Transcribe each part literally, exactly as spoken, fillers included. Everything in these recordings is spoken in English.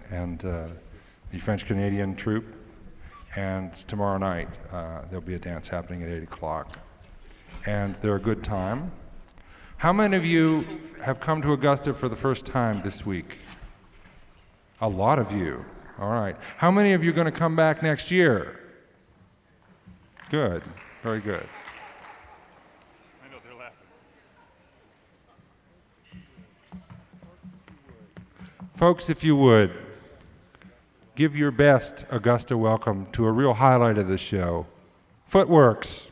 and uh, the French-Canadian troupe. And tomorrow night, uh, there'll be a dance happening at eight o'clock. And they're a good time. How many of you have come to Augusta for the first time this week? A lot of you. All right. How many of you are going to come back next year? Good. Very good. I know they're laughing. Folks, if you would, give your best Augusta welcome to a real highlight of the show, Footworks.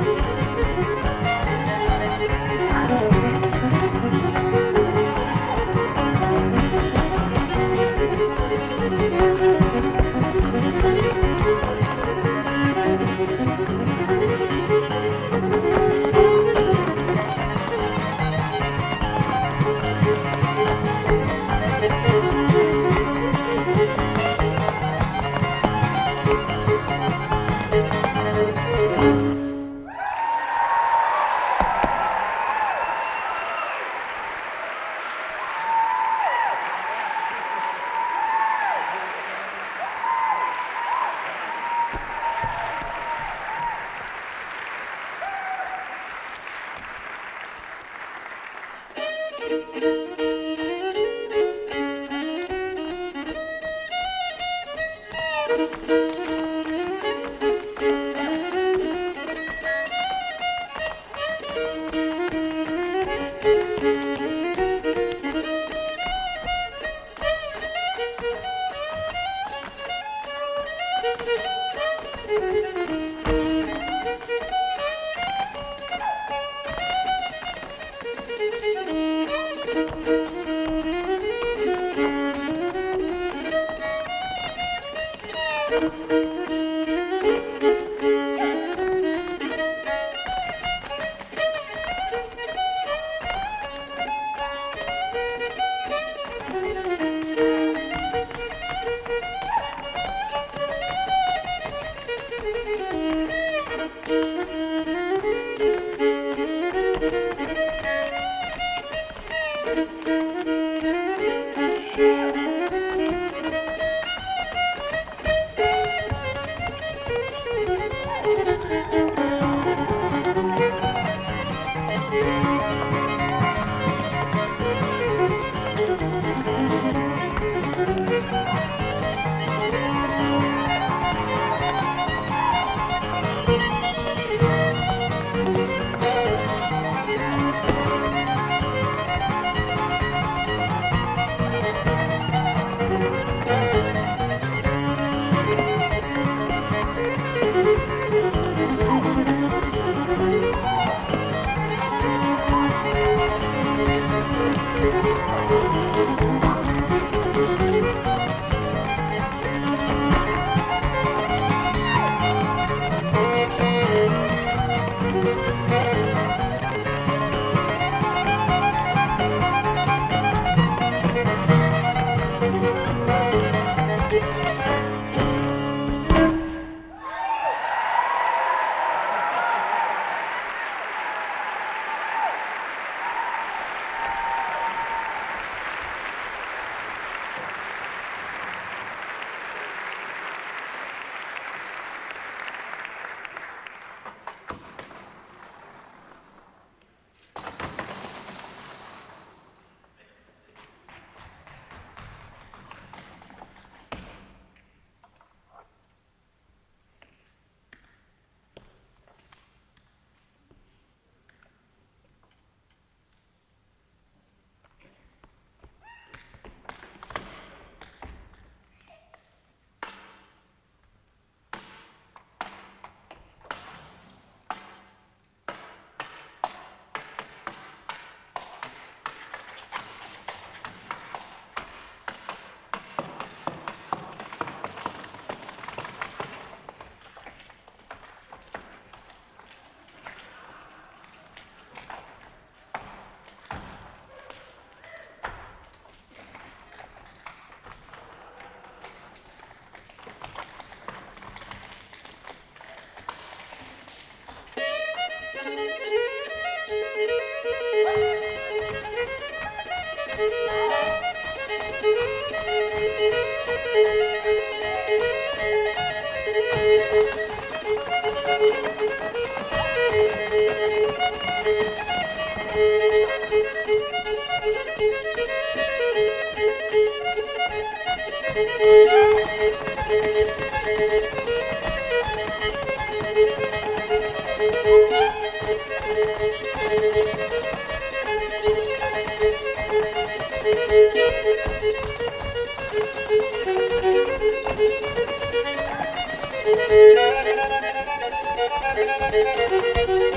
Thank you.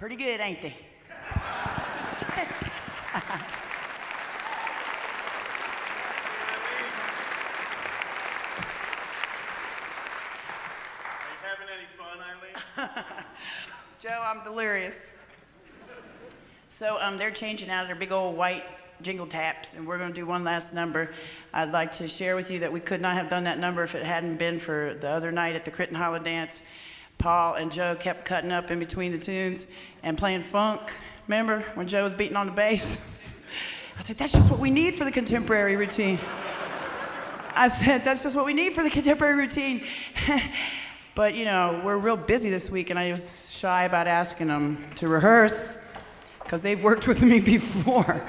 Pretty good, ain't they? Joe, I'm delirious. So um, they're changing out their big old white jingle taps, and we're going to do one last number. I'd like to share with you that we could not have done that number if it hadn't been for the other night at the Crit and Holla dance. Paul and Joe kept cutting up in between the tunes and playing funk. Remember when Joe was beating on the bass? I said, that's just what we need for the contemporary routine. I said, that's just what we need for the contemporary routine. But, you know, we're real busy this week, and I was shy about asking them to rehearse because they've worked with me before.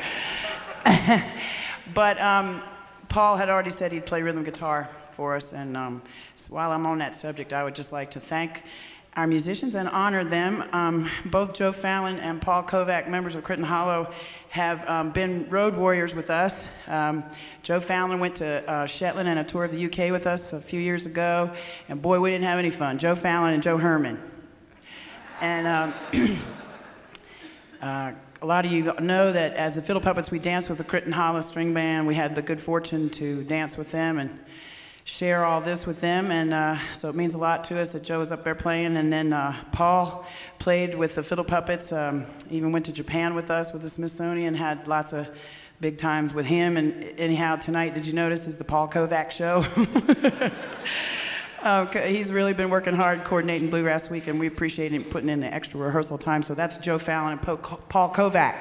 But um, Paul had already said he'd play rhythm guitar for us, and um, so while I'm on that subject, I would just like to thank our musicians and honor them. Um, both Joe Fallon and Paul Kovac, members of Crit and Hollow, have um, been road warriors with us. Um, Joe Fallon went to uh, Shetland and a tour of the U K with us a few years ago, and boy, we didn't have any fun. Joe Fallon and Joe Herman. And um, uh, a lot of you know that as the Fiddle Puppets, we danced with the Crit and Holla string band. We had the good fortune to dance with them and share all this with them, and uh, so it means a lot to us that Joe was up there playing. And then uh, Paul played with the Fiddle Puppets, um, even went to Japan with us with the Smithsonian, had lots of big times with him. And anyhow, tonight, did you notice, is the Paul Kovac show? Okay, he's really been working hard coordinating Bluegrass Week, and we appreciate him putting in the extra rehearsal time. So that's Joe Fallon and po- Paul Kovac.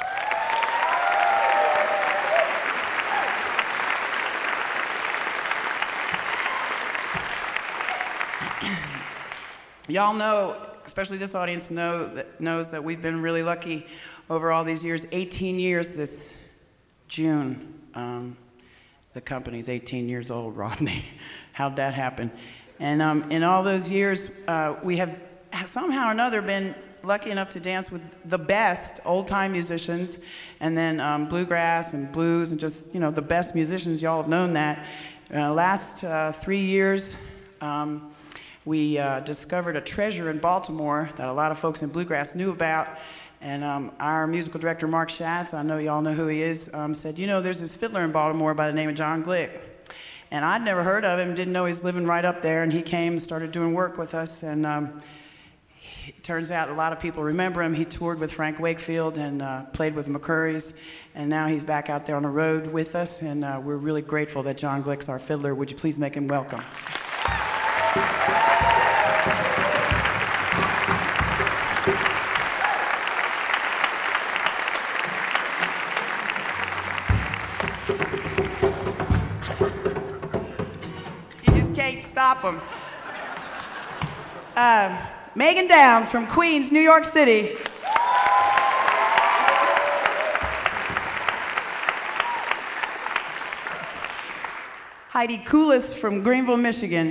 Y'all know, especially this audience know that, knows that we've been really lucky over all these years. eighteen years this June. Um, the company's eighteen years old, Rodney. How'd that happen? And um, in all those years, uh, we have somehow or another been lucky enough to dance with the best old-time musicians, and then um, bluegrass and blues, and just, you know, the best musicians. Y'all have known that. Uh, last uh, three years, um, we uh, discovered a treasure in Baltimore that a lot of folks in bluegrass knew about. And um, our musical director, Mark Schatz, I know y'all know who he is, um, said, you know, there's this fiddler in Baltimore by the name of John Glick. And I'd never heard of him, didn't know he's living right up there, and he came and started doing work with us. And um, it turns out a lot of people remember him. He toured with Frank Wakefield and uh, played with McCurry's, and now he's back out there on the road with us, and uh, we're really grateful that John Glick's our fiddler. Would you please make him welcome? Stop them. Uh, Megan Downs from Queens, New York City. Heidi Koulis from Greenville, Michigan.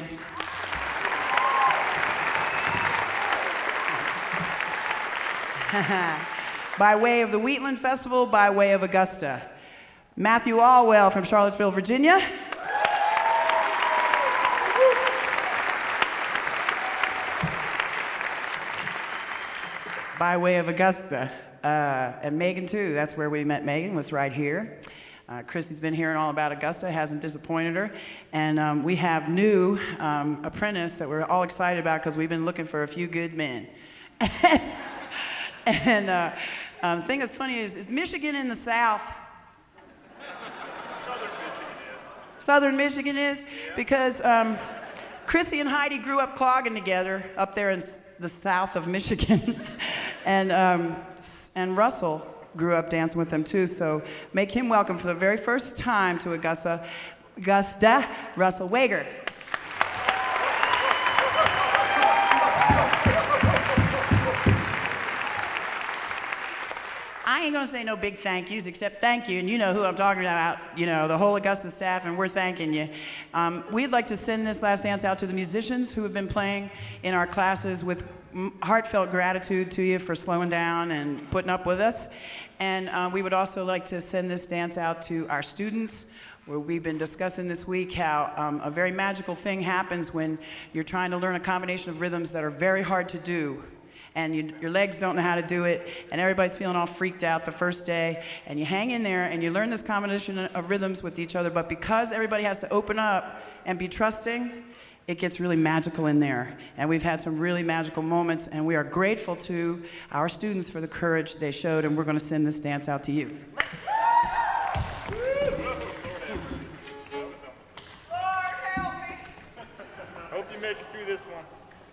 By way of the Wheatland Festival, by way of Augusta. Matthew Allwell from Charlottesville, Virginia. By way of Augusta. Uh, and Megan, too. That's where we met Megan, was right here. Uh, Chrissy's been hearing all about Augusta, hasn't disappointed her. And um, we have new um, apprentice that we're all excited about because we've been looking for a few good men. And uh, um, the thing that's funny is, is Michigan in the South? Southern Michigan is. Southern Michigan is? Yeah. Because um, Chrissy and Heidi grew up clogging together up there in the south of Michigan. and um, and Russell grew up dancing with them too, so make him welcome for the very first time to Augusta, Augusta, Russell Wager. I ain't gonna say no big thank yous, except thank you, and you know who I'm talking about, you know, the whole Augusta staff, and we're thanking you. Um, we'd like to send this last dance out to the musicians who have been playing in our classes with heartfelt gratitude to you for slowing down and putting up with us. And uh, we would also like to send this dance out to our students, where we've been discussing this week how um, a very magical thing happens when you're trying to learn a combination of rhythms that are very hard to do. and you, your legs don't know how to do it, and everybody's feeling all freaked out the first day, and you hang in there, and you learn this combination of rhythms with each other, but because everybody has to open up and be trusting, it gets really magical in there. And we've had some really magical moments, and we are grateful to our students for the courage they showed, and we're going to send this dance out to you. Hope you make it through this one.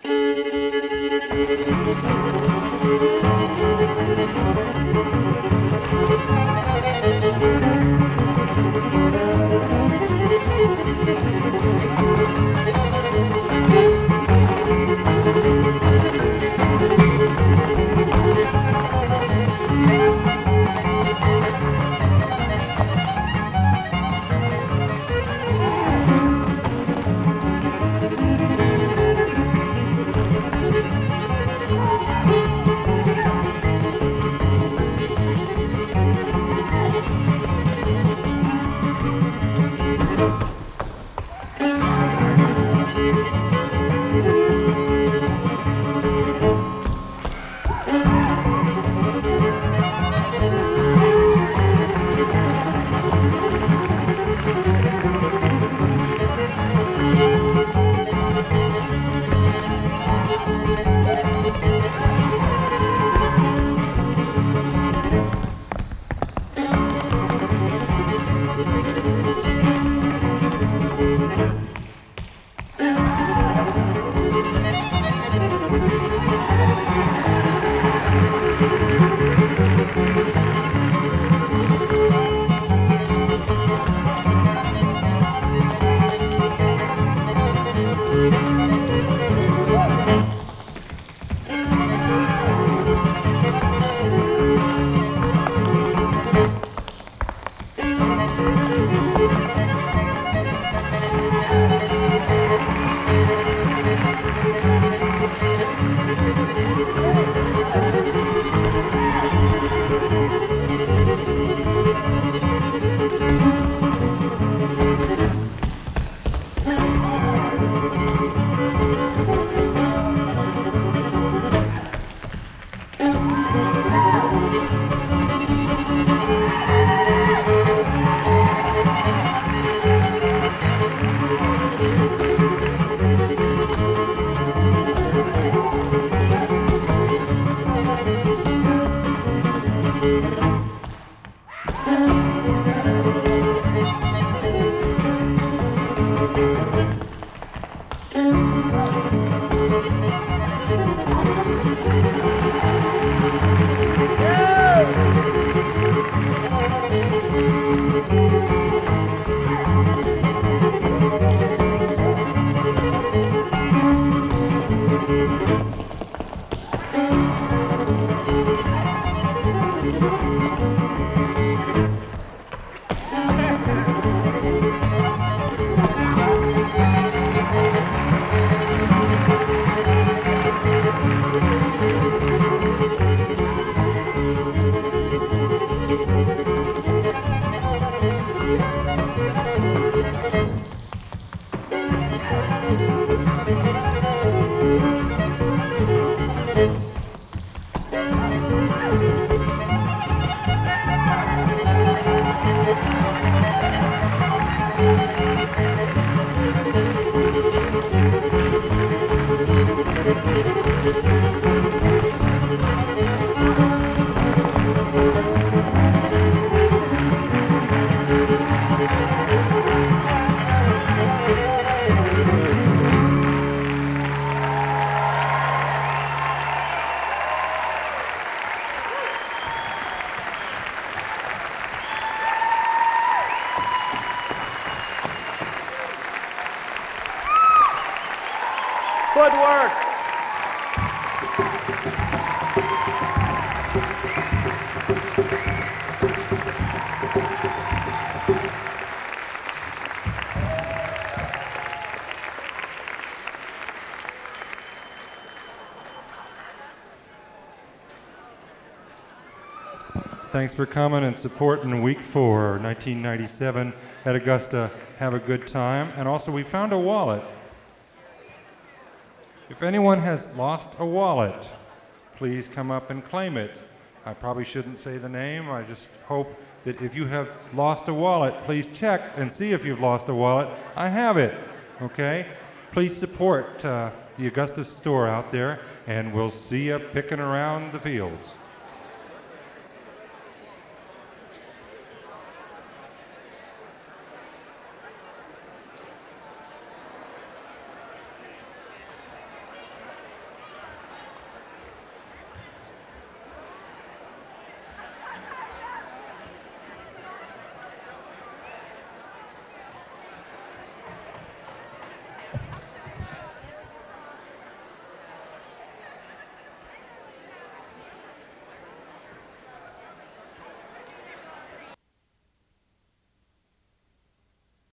Footwork. Thanks for coming and supporting week four, nineteen ninety-seven at Augusta. Have a good time. And also, we found a wallet. If anyone has lost a wallet, please come up and claim it. I probably shouldn't say the name. I just hope that if you have lost a wallet, please check and see if you've lost a wallet. I have it, okay? Please support uh, the Augustus store out there, and we'll see you picking around the fields.